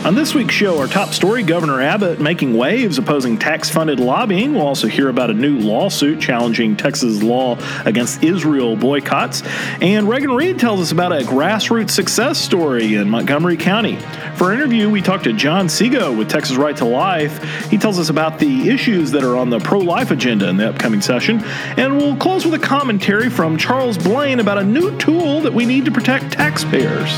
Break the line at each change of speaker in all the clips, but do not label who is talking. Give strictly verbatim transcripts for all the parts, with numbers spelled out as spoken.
On this week's show, our top story, Governor Abbott making waves opposing tax-funded lobbying. We'll also hear about a new lawsuit challenging Texas law against Israel boycotts. And Reagan Reed tells us about a grassroots success story in Montgomery County. For our interview, we talked to John Seago with Texas Right to Life. He tells us about the issues that are on the pro-life agenda in the upcoming session. And we'll close with a commentary from Charles Blaine about a new tool that we need to protect taxpayers.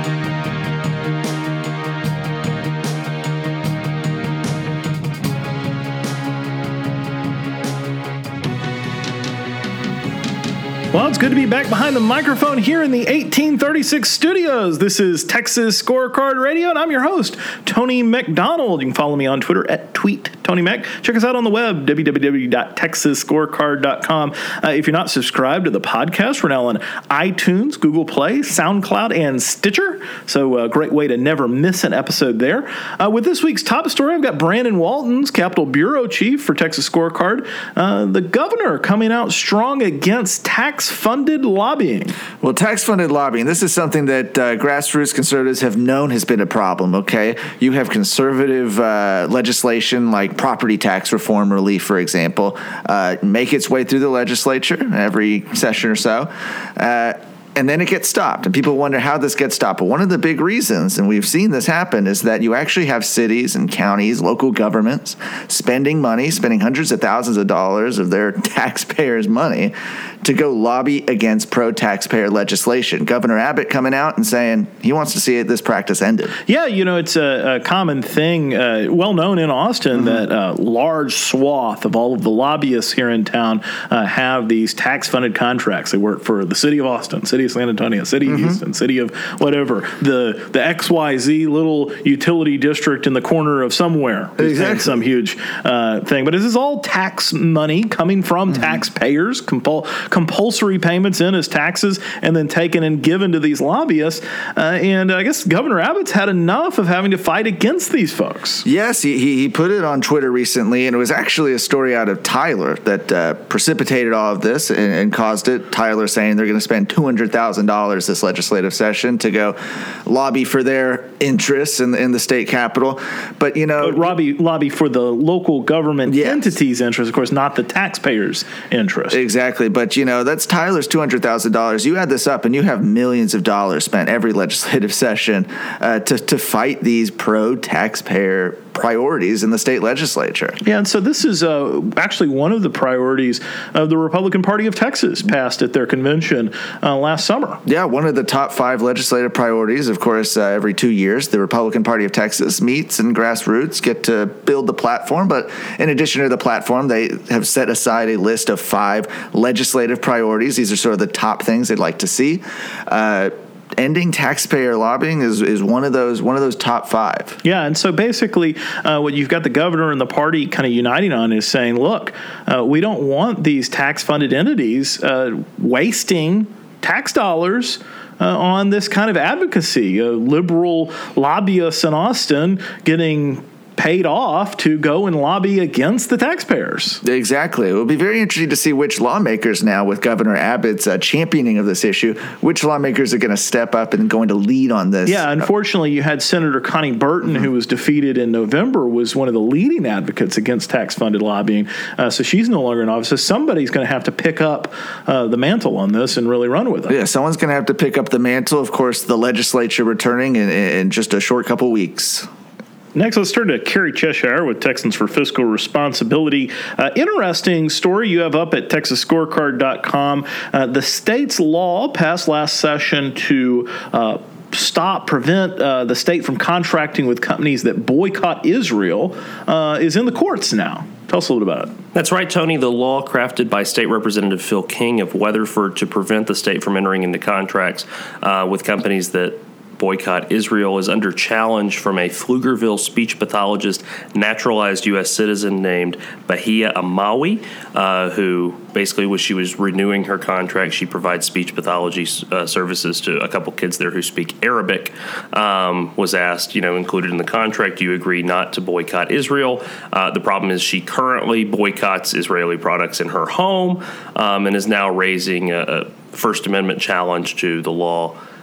Well, it's good to be back behind the microphone here in the eighteen thirty-six studios. This is Texas Scorecard Radio, and I'm your host, Tony McDonald. You can follow me on Twitter at Tweet Tony Mac. Check us out on the web, w w w dot texas scorecard dot com. Uh, if you're not subscribed to the podcast, we're now on iTunes, Google Play, SoundCloud, and Stitcher. So a great way to never miss an episode there. Uh, with this week's top story, I've got Brandon Waltons, Capitol Bureau Chief for Texas Scorecard. Uh, the governor coming out strong against tax-funded lobbying.
Well, tax-funded lobbying, this is something that uh, grassroots conservatives have known has been a problem, okay? You have conservative uh, legislation like property tax reform relief, for example, uh, make its way through the legislature every session or so. Uh, And then it gets stopped, and people wonder how this gets stopped. But one of the big reasons, and we've seen this happen, is that you actually have cities and counties, local governments, spending money, spending hundreds of thousands of dollars of their taxpayers' money to go lobby against pro-taxpayer legislation. Governor Abbott coming out and saying he wants to see this practice ended.
Yeah, you know, it's a, a common thing, uh, well known in Austin, mm-hmm. that a large swath of all of the lobbyists here in town uh, have these tax-funded contracts. They work for the city of Austin, city of San Antonio, city of mm-hmm. Houston, city of whatever, the the X Y Z little utility district in the corner of somewhere.
Exactly.
Some huge uh, thing. But this is all tax money coming from mm-hmm. taxpayers, compul- compulsory payments in as taxes, and then taken and given to these lobbyists. Uh, and I guess Governor Abbott's had enough of having to fight against these folks.
Yes, he, he put it on Twitter recently, and it was actually a story out of Tyler that uh, precipitated all of this and, and caused it. Tyler saying they're going to spend two hundred thousand dollars this legislative session to go lobby for their interests in the, in the state capitol. But, you know,
but lobby, lobby for the local government yes. entity's interest, of course, not the taxpayers' interest.
Exactly. But, you know, that's Tyler's two hundred thousand dollars. You add this up and you have millions of dollars spent every legislative session uh, to, to fight these pro-taxpayer priorities in the state legislature.
Yeah, and so this is uh, actually one of the priorities of the Republican Party of Texas passed at their convention uh, last summer.
Yeah, one of the top five legislative priorities. Of course, uh, every two years, the Republican Party of Texas meets and grassroots get to build the platform. But in addition to the platform, they have set aside a list of five legislative priorities. These are sort of the top things they'd like to see. Uh, Ending taxpayer lobbying is, is one of those one of those top five.
Yeah, and so basically uh, what you've got the governor and the party kind of uniting on is saying, look, uh, we don't want these tax-funded entities uh, wasting tax dollars uh, on this kind of advocacy. Uh, liberal lobbyists in Austin getting paid off to go and lobby against the taxpayers.
Exactly. It will be very interesting to see which lawmakers now, with Governor Abbott's uh, championing of this issue, which lawmakers are going to step up and going to lead on this.
Yeah, unfortunately, you had Senator Connie Burton, mm-hmm. who was defeated in November, was one of the leading advocates against tax-funded lobbying. Uh, so she's no longer in office. So somebody's going to have to pick up uh, the mantle on this and really run with it.
Yeah, someone's going to have to pick up the mantle. Of course, the legislature returning in, in just a short couple weeks.
Next, let's turn to Carrie Cheshire with Texans for Fiscal Responsibility. Uh, interesting story you have up at texas scorecard dot com. Uh, the state's law passed last session to uh, stop, prevent uh, the state from contracting with companies that boycott Israel uh, is in the courts now. Tell us a little bit about it.
That's right, Tony. The law crafted by State Representative Phil King of Weatherford to prevent the state from entering into contracts uh, with companies that boycott Israel is under challenge from a Pflugerville speech pathologist, naturalized U S citizen named Bahia Amawi, uh, who basically, when she was renewing her contract, she provides speech pathology uh, services to a couple kids there who speak Arabic, um, was asked, you know, included in the contract, do you agree not to boycott Israel? Uh, the problem is she currently boycotts Israeli products in her home um, and is now raising a, a First Amendment challenge to the law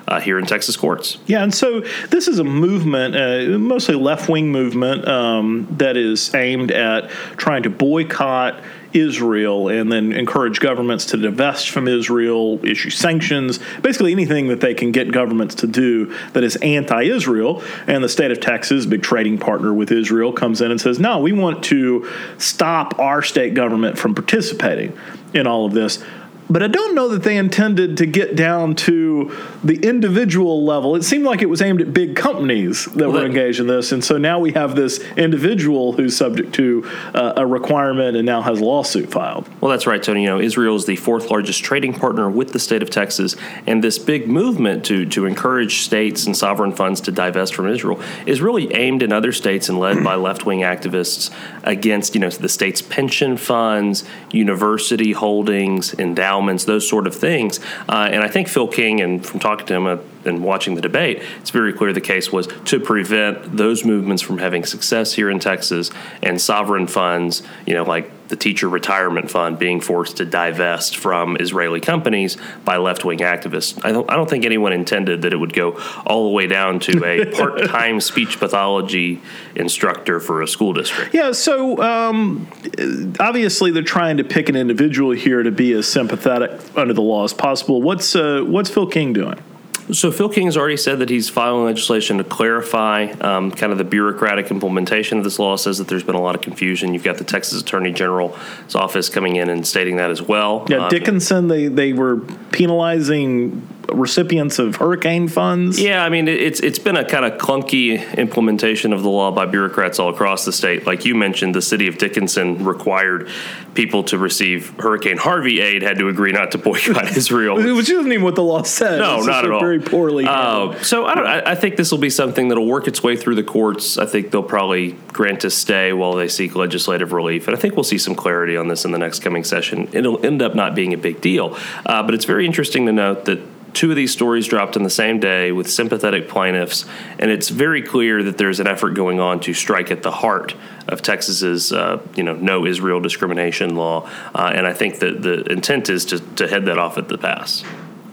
uh, here in Texas courts.
Yeah, and so this is a movement, uh, mostly left-wing movement, um, that is aimed at trying to boycott Israel and then encourage governments to divest from Israel, issue sanctions, basically anything that they can get governments to do that is anti-Israel. And the state of Texas, big trading partner with Israel, comes in and says, no, we want to stop our state government from participating in all of this. But I don't know that they intended to get down to the individual level. It seemed like it was aimed at big companies that well, were engaged in this. And so now we have this individual who's subject to uh, a requirement and now has a lawsuit filed.
Well, that's right, Tony. You know, Israel is the fourth largest trading partner with the state of Texas. And this big movement to, to encourage states and sovereign funds to divest from Israel is really aimed in other states and led by left-wing activists against, you know, the state's pension funds, university holdings, endowments, those sort of things. Uh, and I think Phil King, and from talking to him uh, and watching the debate, it's very clear the case was to prevent those movements from having success here in Texas and sovereign funds, you know, like the teacher retirement fund being forced to divest from Israeli companies by left-wing activists. I don't, I don't think anyone intended that it would go all the way down to a part-time speech pathology instructor for a school district.
Yeah, so um, obviously they're trying to pick an individual here to be as sympathetic under the law as possible. What's uh, what's Phil King doing?
So Phil King has already said that he's filing legislation to clarify um, kind of the bureaucratic implementation of this law. Says that there's been a lot of confusion. You've got the Texas Attorney General's office coming in and stating that as well.
Yeah, Dickinson, they, they were penalizing recipients of hurricane funds.
Yeah, I mean, it's it's been a kind of clunky implementation of the law by bureaucrats all across the state. Like you mentioned, the city of Dickinson required people to receive Hurricane Harvey aid had to agree not to boycott Israel.
Which isn't even what the law says.
No,
it's
not at all.
Very poorly.
Uh, so I, don't, I, I think this will be something that will work its way through the courts. I think they'll probably grant a stay while they seek legislative relief. And I think we'll see some clarity on this in the next coming session. It'll end up not being a big deal. Uh, but it's very interesting to note that two of these stories dropped in the same day with sympathetic plaintiffs, and it's very clear that there's an effort going on to strike at the heart of Texas's, uh, you know, no Israel discrimination law, uh, and I think that the intent is to, to head that off at the pass.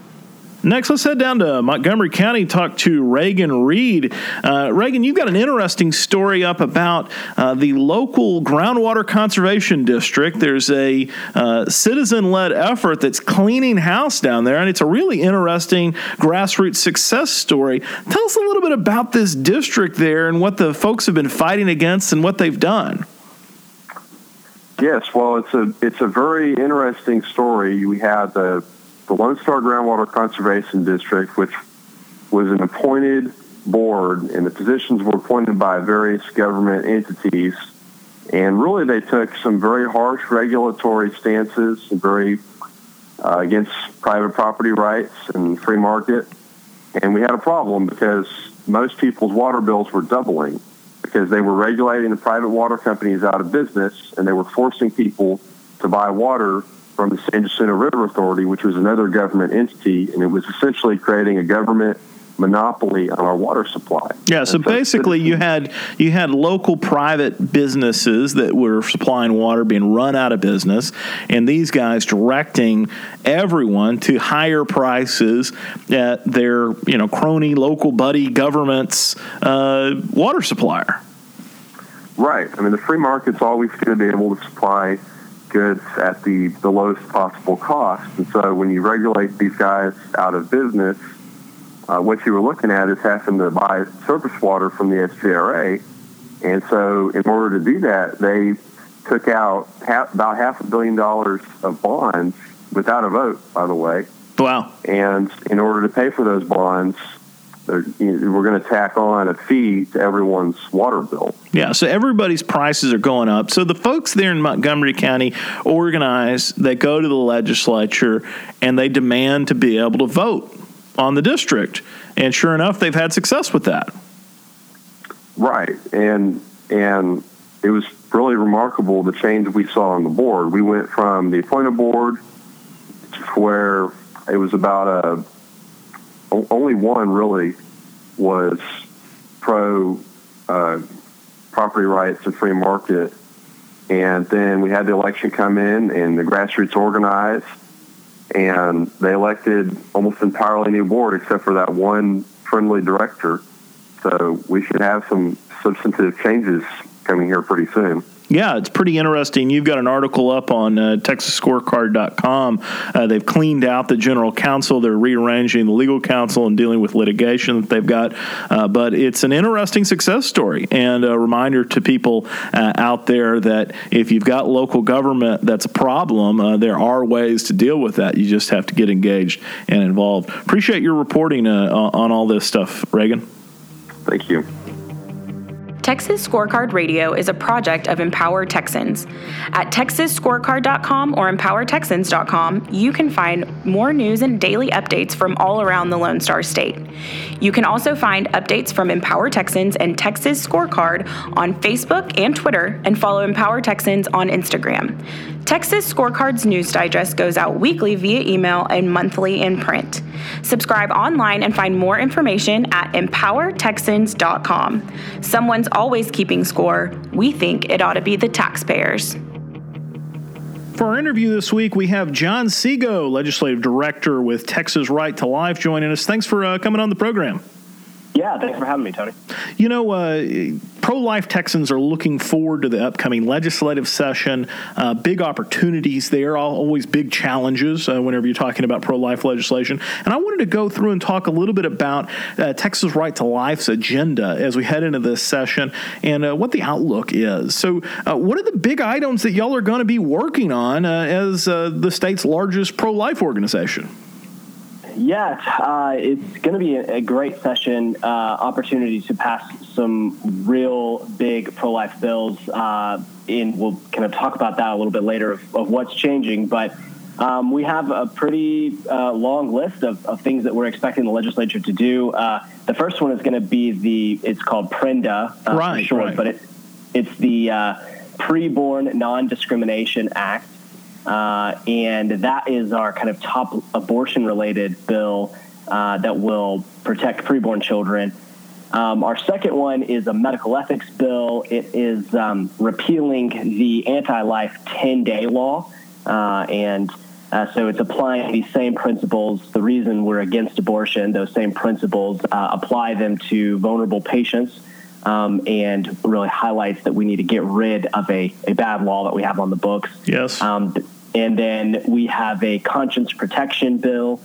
Next, let's head down to Montgomery County, talk to Reagan Reed. Uh, Reagan, you've got an interesting story up about uh, the local groundwater conservation district. There's a uh, citizen-led effort that's cleaning house down there, and it's a really interesting grassroots success story. Tell us a little bit about this district there and what the folks have been fighting against and what they've done.
Yes, well, it's a it's a very interesting story. We had the The Lone Star Groundwater Conservation District, which was an appointed board, and the positions were appointed by various government entities. And really, they took some very harsh regulatory stances and very uh, against private property rights and free market. And we had a problem because most people's water bills were doubling because they were regulating the private water companies out of business, and they were forcing people to buy water from the San Jacinto River Authority, which was another government entity, and it was essentially creating a government monopoly on our water supply.
Yeah, so, so basically you had you had local private businesses that were supplying water being run out of business, and these guys directing everyone to higher prices at their, you know, crony local buddy government's uh, water supplier.
Right. I mean, the free market's always going to be able to supply goods at the, the lowest possible cost. And so when you regulate these guys out of business, uh, what you were looking at is having to buy surface water from the S G R A. And so in order to do that, they took out half, about half a billion dollars of bonds without a vote, by the way.
Wow.
And in order to pay for those bonds, we're going to tack on a fee to everyone's water bill.
Yeah, so everybody's prices are going up. So the folks there in Montgomery County organize, they go to the legislature, and they demand to be able to vote on the district. And sure enough, they've had success with that.
Right, and and it was really remarkable the change we saw on the board. We went from the appointed board to where it was about a only one really was pro uh, property rights and free market. And then we had the election come in, and the grassroots organized, and they elected almost entirely new board except for that one friendly director. So we should have some substantive changes coming here pretty soon.
Yeah, it's pretty interesting. You've got an article up on uh, Texas Scorecard dot com. Uh, they've cleaned out the general counsel. They're rearranging the legal counsel and dealing with litigation that they've got. Uh, but it's an interesting success story and a reminder to people uh, out there that if you've got local government that's a problem, uh, there are ways to deal with that. You just have to get engaged and involved. Appreciate your reporting uh, on all this stuff, Reagan.
Thank you.
Texas Scorecard Radio is a project of Empower Texans. At Texas Scorecard dot com or Empower Texans dot com, you can find more news and daily updates from all around the Lone Star State. You can also find updates from Empower Texans and Texas Scorecard on Facebook and Twitter, and follow Empower Texans on Instagram. Texas Scorecard's news digest goes out weekly via email and monthly in print. Subscribe online and find more information at Empower Texans dot com. Someone's always keeping score. We think it ought to be the taxpayers.
For our interview this week, we have John Sego, Legislative Director with Texas Right to Life, joining us. Thanks for uh, coming on the program.
Yeah, thanks for having me, Tony.
You know, uh, pro-life Texans are looking forward to the upcoming legislative session. Uh, big opportunities there, always big challenges uh, whenever you're talking about pro-life legislation. And I wanted to go through and talk a little bit about uh, Texas Right to Life's agenda as we head into this session and uh, what the outlook is. So uh, what are the big items that y'all are going to be working on uh, as uh, the state's largest pro-life organization?
Yeah, uh, it's going to be a, a great session, uh, opportunity to pass some real big pro-life bills. Uh, and we'll kind of talk about that a little bit later of, of what's changing. But um, we have a pretty uh, long list of, of things that we're expecting the legislature to do. Uh, the first one is going to be the, it's called PRENDA, uh,
right,
for short,
right.
but it, it's the uh, Preborn Non-Discrimination Act. Uh, and that is our kind of top abortion-related bill uh, that will protect preborn children. Um, our second one is a medical ethics bill. It is um, repealing the anti-life ten-day law, uh, and uh, so it's applying these same principles. The reason we're against abortion, those same principles, uh, apply them to vulnerable patients, um, and really highlights that we need to get rid of a, a bad law that we have on the books.
Yes.
Um, and then we have a conscience protection bill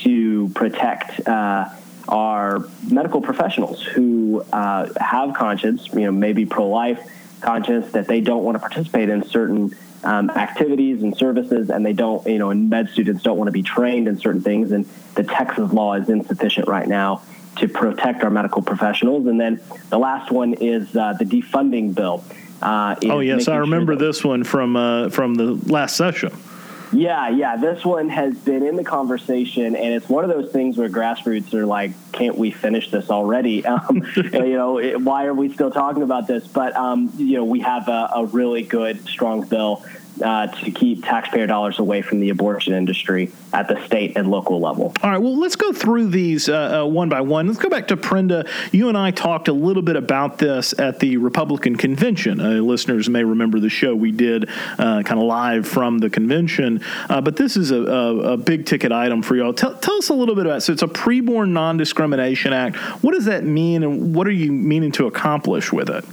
to protect uh, our medical professionals who uh, have conscience, you know, maybe pro-life conscience, that they don't want to participate in certain um, activities and services, and they don't, you know, and med students don't want to be trained in certain things, and the Texas law is insufficient right now to protect our medical professionals. And then the last one is uh, the defunding bill. Uh,
oh, yes, I remember
sure that,
this one from uh, from the last session.
Yeah, yeah, this one has been in the conversation, and it's one of those things where grassroots are like, can't we finish this already? Um, you know, it, why are we still talking about this? But, um, you know, we have a, a really good, strong bill Uh, to keep taxpayer dollars away from the abortion industry at the state and local level.
All right, well, let's go through these uh, uh, one by one. Let's go back to PRENDA. You and I talked a little bit about this at the Republican convention. Uh, listeners may remember the show we did uh, kind of live from the convention, uh, but this is a, a, a big ticket item for y'all. Tell, tell us a little bit about it. So it's a Preborn Non-Discrimination Act. What does that mean, and what are you meaning to accomplish with it?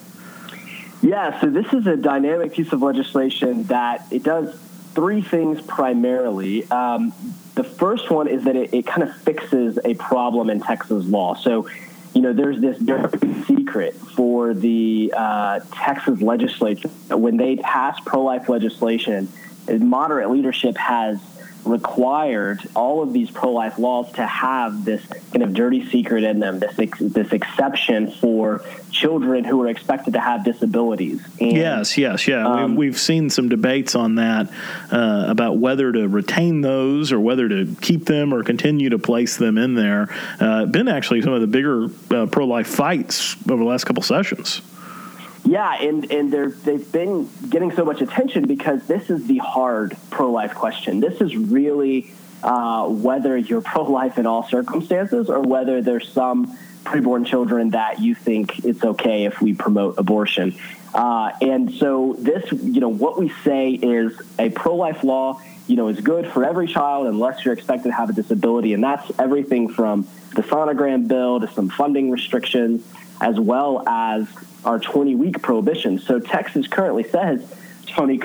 Yeah, so this is a dynamic piece of legislation that it does three things primarily. Um, the first one is that it, it kind of fixes a problem in Texas law. So, you know, there's this dirty secret for the uh, Texas legislature. When they pass pro-life legislation, moderate leadership has required all of these pro-life laws to have this kind of dirty secret in them, this ex- this exception for children who are expected to have disabilities. And,
yes, yes, yeah.
Um,
we, we've seen some debates on that uh, about whether to retain those or whether to keep them or continue to place them in there. Uh, been actually some of the bigger uh, pro-life fights over the last couple sessions.
Yeah, and, and they're, they've been getting so much attention because this is the hard pro-life question. This is really uh, whether you're pro-life in all circumstances or whether there's some preborn children that you think it's okay if we promote abortion. Uh, and so this, you know, what we say is a pro-life law you know, is good for every child unless you're expected to have a disability. And that's everything from the sonogram bill to some funding restrictions, as well as our twenty-week prohibition. So Texas currently says, Tony,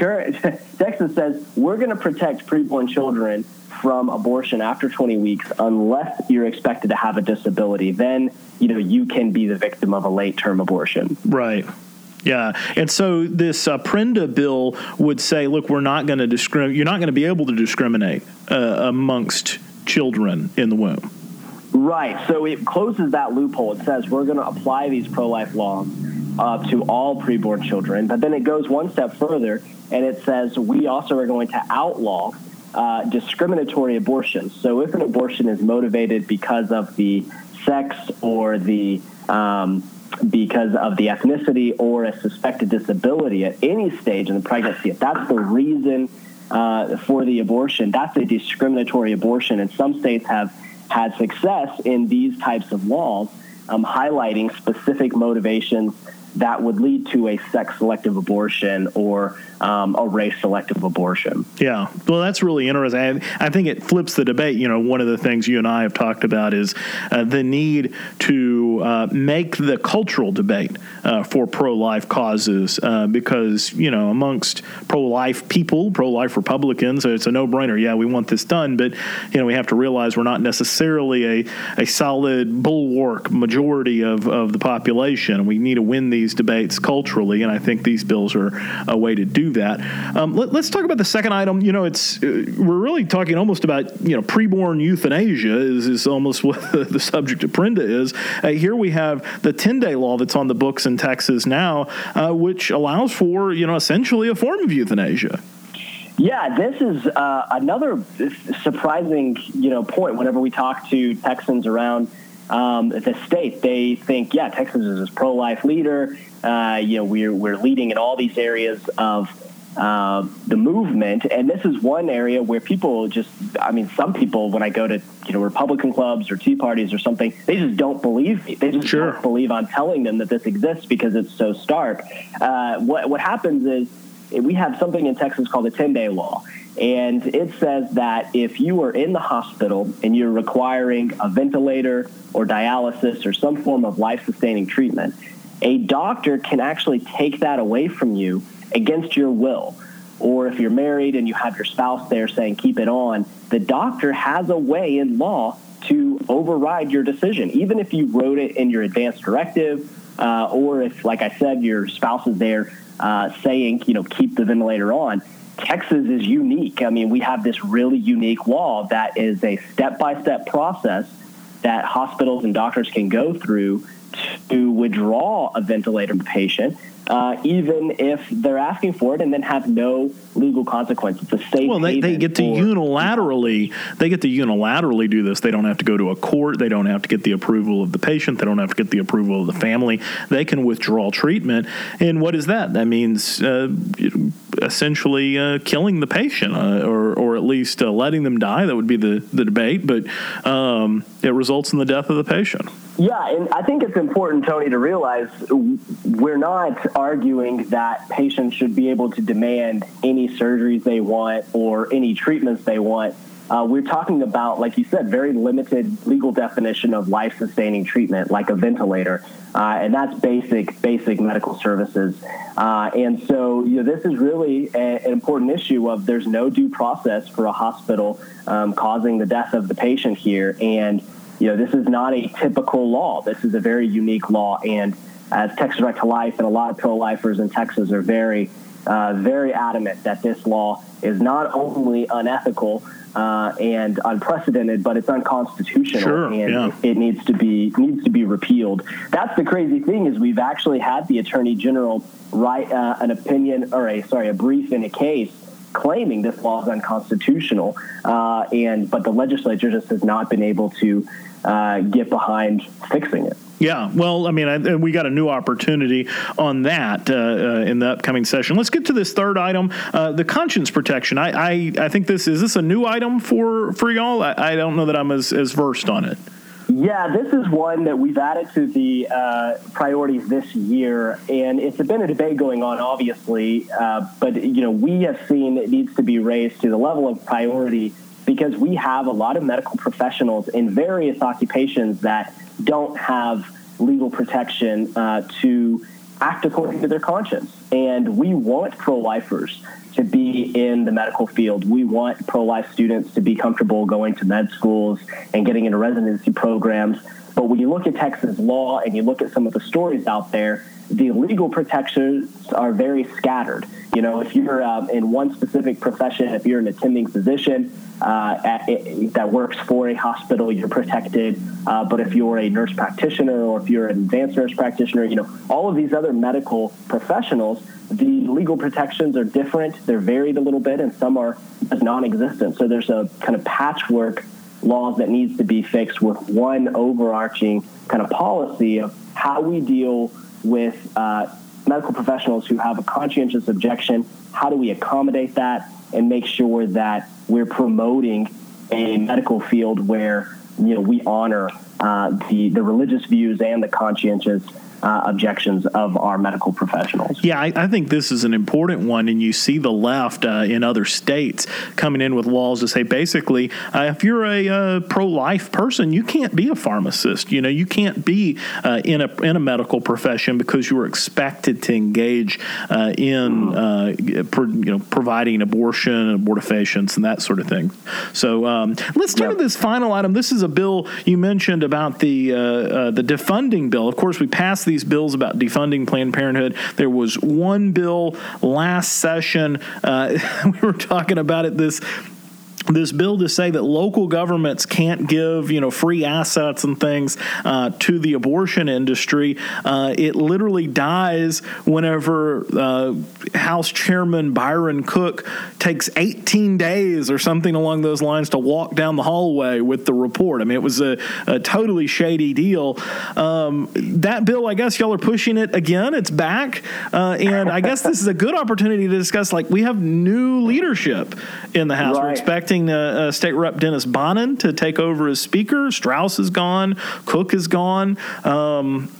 Texas says, we're going to protect preborn children from abortion after twenty weeks unless you're expected to have a disability. Then, you know, you can be the victim of a late-term abortion.
Right. Yeah, and so this uh, Prenda bill would say, look, we're not going to discriminate. You're not going to be able to discriminate uh, amongst children in the womb.
Right. So it closes that loophole. It says we're going to apply these pro-life laws uh, to all preborn children, but then it goes one step further, and it says we also are going to outlaw uh, discriminatory abortions. So if an abortion is motivated because of the sex or the um, because of the ethnicity or a suspected disability at any stage in the pregnancy, if that's the reason uh, for the abortion, that's a discriminatory abortion. And some states have had success in these types of laws, um, highlighting specific motivations that would lead to a sex-selective abortion or um, a race-selective abortion.
Yeah, well, that's really interesting. I, I think it flips the debate. You know, one of the things you and I have talked about is uh, the need to uh, make the cultural debate uh, for pro-life causes uh, because, you know, amongst pro-life people, pro-life Republicans, it's a no-brainer. Yeah, we want this done, but, you know, we have to realize we're not necessarily a, a solid bulwark majority of, of the population. We need to win these debates culturally, and I think these bills are a way to do that. Um, let, let's talk about the second item. You know, it's uh, we're really talking almost about, you know, preborn euthanasia is, is almost what the, the subject of Prenda is. Uh, here we have the ten-day law that's on the books in Texas now, uh, which allows for, you know, essentially a form of euthanasia.
Yeah, this is uh, another surprising, you know, point whenever we talk to Texans around Um, the state. They think, yeah, Texas is this pro-life leader. Uh, you know, we're we're leading in all these areas of uh, the movement, and this is one area where people just, I mean, some people, when I go to, you know, Republican clubs or Tea parties or something, they just don't believe me. They just
sure.
don't believe I'm telling them that this exists because it's so stark. Uh, what what happens is we have something in Texas called the ten-day law. And it says that if you are in the hospital and you're requiring a ventilator or dialysis or some form of life-sustaining treatment, a doctor can actually take that away from you against your will. Or if you're married and you have your spouse there saying, keep it on, the doctor has a way in law to override your decision, even if you wrote it in your advance directive, uh, or if, like I said, your spouse is there uh, saying, you know, keep the ventilator on. Texas is unique. I mean, we have this really unique law that is a step-by-step process that hospitals and doctors can go through to withdraw a ventilator patient, uh, even if they're asking for it, and then have no legal consequences. It's a safe
well, they, they get to
for-
unilaterally they get to unilaterally do this. They don't have to go to a court. They don't have to get the approval of the patient. They don't have to get the approval of the family. They can withdraw treatment. And what is that? That means uh, essentially uh, killing the patient, uh, or or at least uh, letting them die. That would be the the debate, but um, it results in the death of the patient.
Yeah, and I think it's important, Tony, to realize we're not arguing that patients should be able to demand any surgeries they want or any treatments they want. Uh, we're talking about, like you said, very limited legal definition of life-sustaining treatment, like a ventilator, uh, and that's basic, basic medical services. Uh, and so, you know, this is really a, an important issue of there's no due process for a hospital um, causing the death of the patient here, and you know, this is not a typical law. This is a very unique law, and as Texas Right to Life and a lot of pro-lifers in Texas are very, uh, very adamant that this law is not only unethical uh, and unprecedented, but it's unconstitutional,
sure,
and
yeah.
it needs to be needs to be repealed. That's the crazy thing is we've actually had the Attorney General write uh, an opinion or a sorry a brief in a case claiming this law is unconstitutional, uh, and but the legislature just has not been able to uh, get behind fixing it.
Yeah, well, I mean, I, we got a new opportunity on that uh, uh, in the upcoming session. Let's get to this third item, uh, the conscience protection. I, I, I think this is this a new item for for y'all. I, I don't know that I'm as, as versed on it.
Yeah, this is one that we've added to the uh, priorities this year, and it's been a debate going on, obviously, uh, but, you know, we have seen it needs to be raised to the level of priority because we have a lot of medical professionals in various occupations that don't have legal protection uh, to act according to their conscience. And we want pro-lifers to be in the medical field. We want pro-life students to be comfortable going to med schools and getting into residency programs. But when you look at Texas law and you look at some of the stories out there, the legal protections are very scattered. You know, if you're uh, in one specific profession, if you're an attending physician uh, at, it, that works for a hospital, you're protected. Uh, but if you're a nurse practitioner or if you're an advanced nurse practitioner, you know, all of these other medical professionals, the legal protections are different. They're varied a little bit, and some are non-existent. So there's a kind of patchwork laws that needs to be fixed with one overarching kind of policy of how we deal with uh, medical professionals who have a conscientious objection. How do we accommodate that and make sure that we're promoting a medical field where, you know, we honor uh, the, the religious views and the conscientious Uh, objections of our medical professionals.
Yeah, I, I think this is an important one, and you see the left uh, in other states coming in with laws to say basically, uh, if you're a uh, pro-life person, you can't be a pharmacist. You know, you can't be uh, in a in a medical profession because you are expected to engage uh, in uh, pro, you know providing abortion, abortifacients, and that sort of thing. So um, let's turn yep. to this final item. This is a bill you mentioned about the uh, uh, the defunding bill. Of course, we passed these bills about defunding Planned Parenthood. There was one bill last session. Uh, we were talking about it this this bill to say that local governments can't give, you know, free assets and things uh, to the abortion industry. Uh, it literally dies whenever uh, House Chairman Byron Cook takes eighteen days or something along those lines to walk down the hallway with the report. I mean, it was a, a totally shady deal. Um, that bill, I guess y'all are pushing it again. It's back. Uh, and I guess this is a good opportunity to discuss, like, we have new leadership in the House. Right. We're expecting Uh, uh, State Rep Dennis Bonnen to take over as Speaker. Strauss is gone. Cook is gone. Um,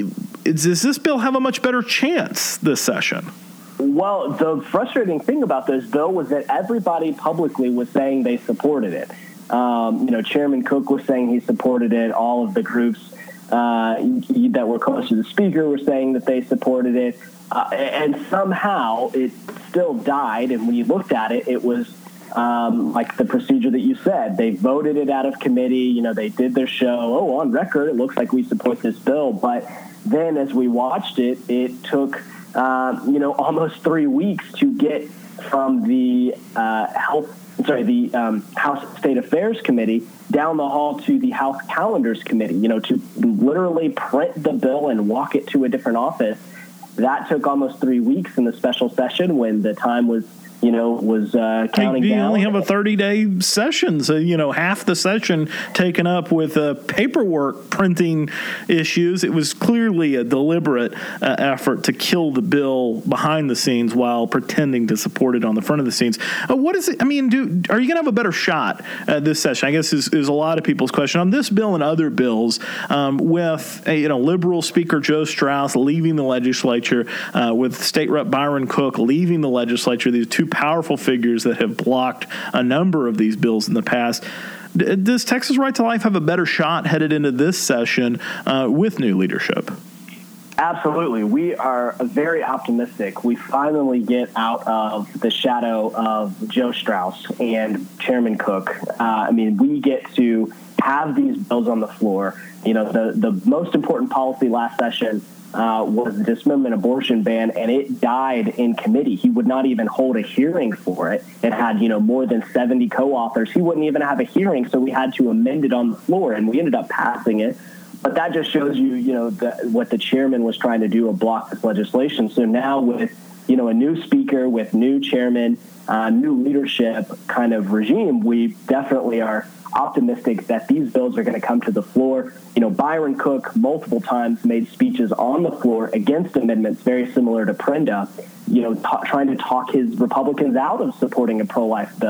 does this bill have a much better chance this session?
Well, the frustrating thing about this bill was that everybody publicly was saying they supported it. Um, you know, Chairman Cook was saying he supported it. All of the groups uh, that were close to the Speaker were saying that they supported it. Uh, and somehow it still died. And when you looked at it, it was Um, like the procedure that you said. They voted it out of committee. You know, they did their show. Oh, on record, it looks like we support this bill. But then as we watched it, it took, um, you know, almost three weeks to get from the uh, health, sorry, the um, House State Affairs Committee down the hall to the House Calendars Committee, you know, to literally print the bill and walk it to a different office. That took almost three weeks in the special session when the time was you know, was uh, counting
you
down.
You only have a thirty-day session, so, you know, half the session taken up with uh, paperwork printing issues. It was clearly a deliberate uh, effort to kill the bill behind the scenes while pretending to support it on the front of the scenes. Uh, what is it? I mean, do are you going to have a better shot at this session? I guess is, is a lot of people's question. On this bill and other bills, um, with, uh, you know, liberal Speaker Joe Strauss leaving the legislature, uh, with State Rep Byron Cook leaving the legislature, these two powerful figures that have blocked a number of these bills in the past. D- does Texas Right to Life have a better shot headed into this session uh, with new leadership?
Absolutely. We are very optimistic. We finally get out of the shadow of Joe Strauss and Chairman Cook. Uh, I mean, we get to have these bills on the floor. You know, the, the most important policy last session Uh, was the dismemberment abortion ban, and it died in committee. He would not even hold a hearing for it. It had, you know, more than seventy co-authors. He wouldn't even have a hearing, so we had to amend it on the floor, and we ended up passing it. But that just shows you, you know, the, what the chairman was trying to do, a block this legislation. So now with, you know, a new speaker, with new chairman, uh, new leadership kind of regime, we definitely are optimistic that these bills are going to come to the floor. You know, Byron Cook multiple times made speeches on the floor against amendments very similar to Prenda, you know, t- trying to talk his Republicans out of supporting a pro-life bill.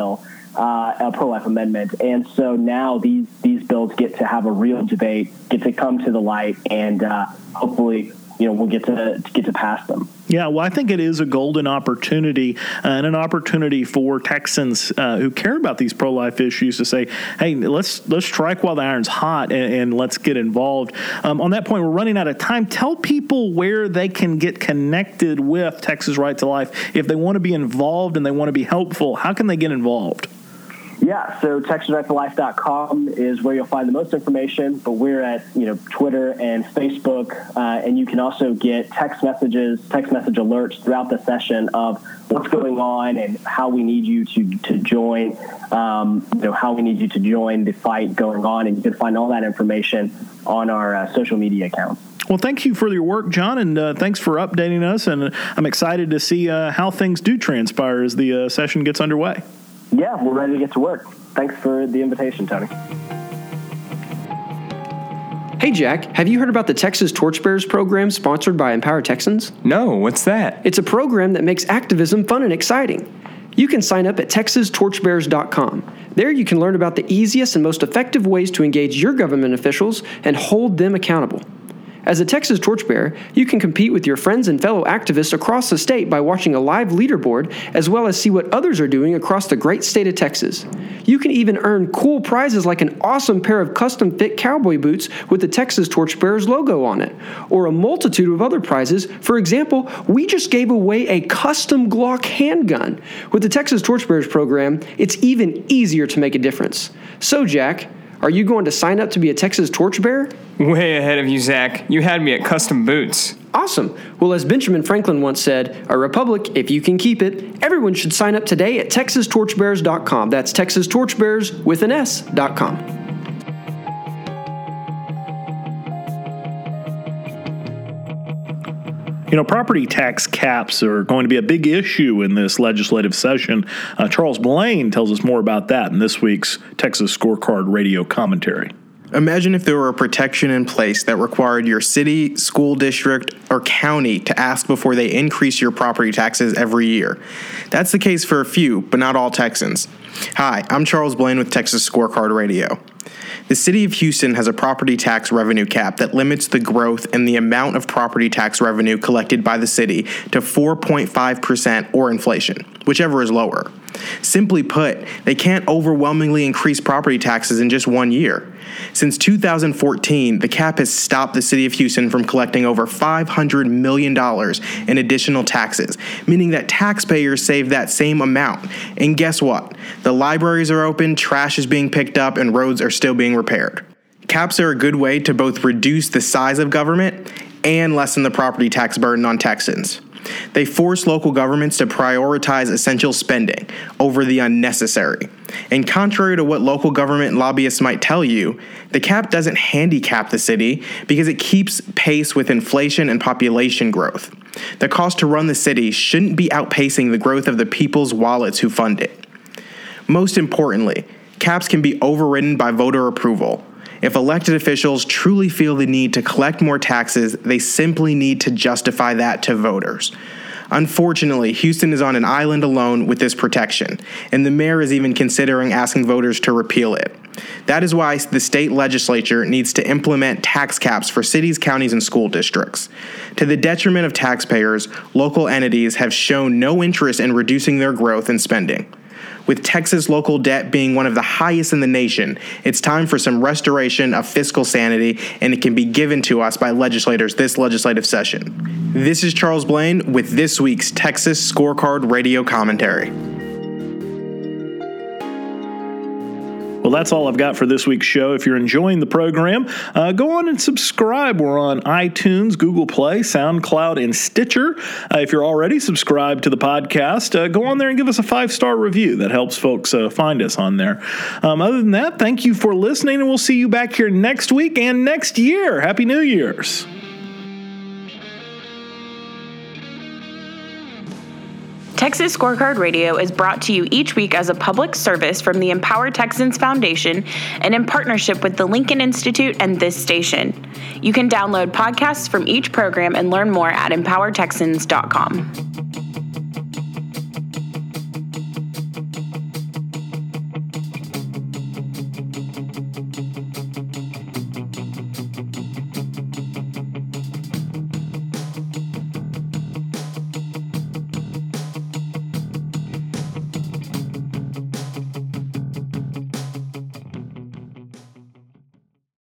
uh, a pro-life amendment. And so now these these bills get to have a real debate, get to come to the light, and uh, hopefully, you know, we'll get to, to get to pass them.
Yeah, well, I think it is a golden opportunity uh, and an opportunity for Texans uh, who care about these pro-life issues to say, hey, let's let's strike while the iron's hot and, and let's get involved. Um, on that point, we're running out of time. Tell people where they can get connected with Texas Right to Life. If they want to be involved and they want to be helpful, how can they get involved?
Yeah, so Texas Right to Life dot com is where you'll find the most information, but we're at, you know, Twitter and Facebook, uh, and you can also get text messages, text message alerts throughout the session of what's going on and how we need you to, to join, um, you know, how we need you to join the fight going on, and you can find all that information on our uh, social media accounts.
Well, thank you for your work, John, and uh, thanks for updating us, and I'm excited to see uh, how things do transpire as the uh, session gets underway.
Yeah, we're ready to get to work. Thanks for the invitation, Tony.
Hey, Jack, have you heard about the Texas Torchbearers program sponsored by Empower Texans?
No, what's that?
It's a program that makes activism fun and exciting. You can sign up at texas torchbearers dot com. There you can learn about the easiest and most effective ways to engage your government officials and hold them accountable. As a Texas Torchbearer, you can compete with your friends and fellow activists across the state by watching a live leaderboard, as well as see what others are doing across the great state of Texas. You can even earn cool prizes like an awesome pair of custom-fit cowboy boots with the Texas Torchbearers logo on it, or a multitude of other prizes. For example, we just gave away a custom Glock handgun. With the Texas Torchbearers program, it's even easier to make a difference. So, Jack, are you going to sign up to be a Texas Torchbearer?
Way ahead of you, Zach. You had me at custom boots.
Awesome. Well, as Benjamin Franklin once said, a republic, if you can keep it, everyone should sign up today at texas torchbearers dot com. That's texas torchbearers with an S dot com.
You know, property tax caps are going to be a big issue in this legislative session. Uh, Charles Blaine tells us more about that in this week's Texas Scorecard Radio commentary.
Imagine if there were a protection in place that required your city, school district, or county to ask before they increase your property taxes every year. That's the case for a few, but not all Texans. Hi, I'm Charles Blaine with Texas Scorecard Radio. The city of Houston has a property tax revenue cap that limits the growth in the amount of property tax revenue collected by the city to four point five percent or inflation, whichever is lower. Simply put, they can't overwhelmingly increase property taxes in just one year. Since two thousand fourteen, the cap has stopped the city of Houston from collecting over five hundred million dollars in additional taxes, meaning that taxpayers save that same amount. And guess what? The libraries are open, trash is being picked up, and roads are still being repaired. Caps are a good way to both reduce the size of government and lessen the property tax burden on Texans. They force local governments to prioritize essential spending over the unnecessary. And contrary to what local government lobbyists might tell you, the cap doesn't handicap the city because it keeps pace with inflation and population growth. The cost to run the city shouldn't be outpacing the growth of the people's wallets who fund it. Most importantly, caps can be overridden by voter approval. If elected officials truly feel the need to collect more taxes, they simply need to justify that to voters. Unfortunately, Houston is on an island alone with this protection, and the mayor is even considering asking voters to repeal it. That is why the state legislature needs to implement tax caps for cities, counties, and school districts. To the detriment of taxpayers, local entities have shown no interest in reducing their growth and spending. With Texas local debt being one of the highest in the nation, it's time for some restoration of fiscal sanity, and it can be given to us by legislators this legislative session. This is Charles Blaine with this week's Texas Scorecard Radio commentary.
Well, that's all I've got for this week's show. If you're enjoying the program, uh, go on and subscribe. We're on iTunes, Google Play, SoundCloud, and Stitcher. Uh, if you're already subscribed to the podcast, uh, go on there and give us a five-star review. That helps folks uh, find us on there. Um, other than that, thank you for listening, and we'll see you back here next week and next year. Happy New Year's.
Texas Scorecard Radio is brought to you each week as a public service from the Empower Texans Foundation and in partnership with the Lincoln Institute and this station. You can download podcasts from each program and learn more at empower texans dot com.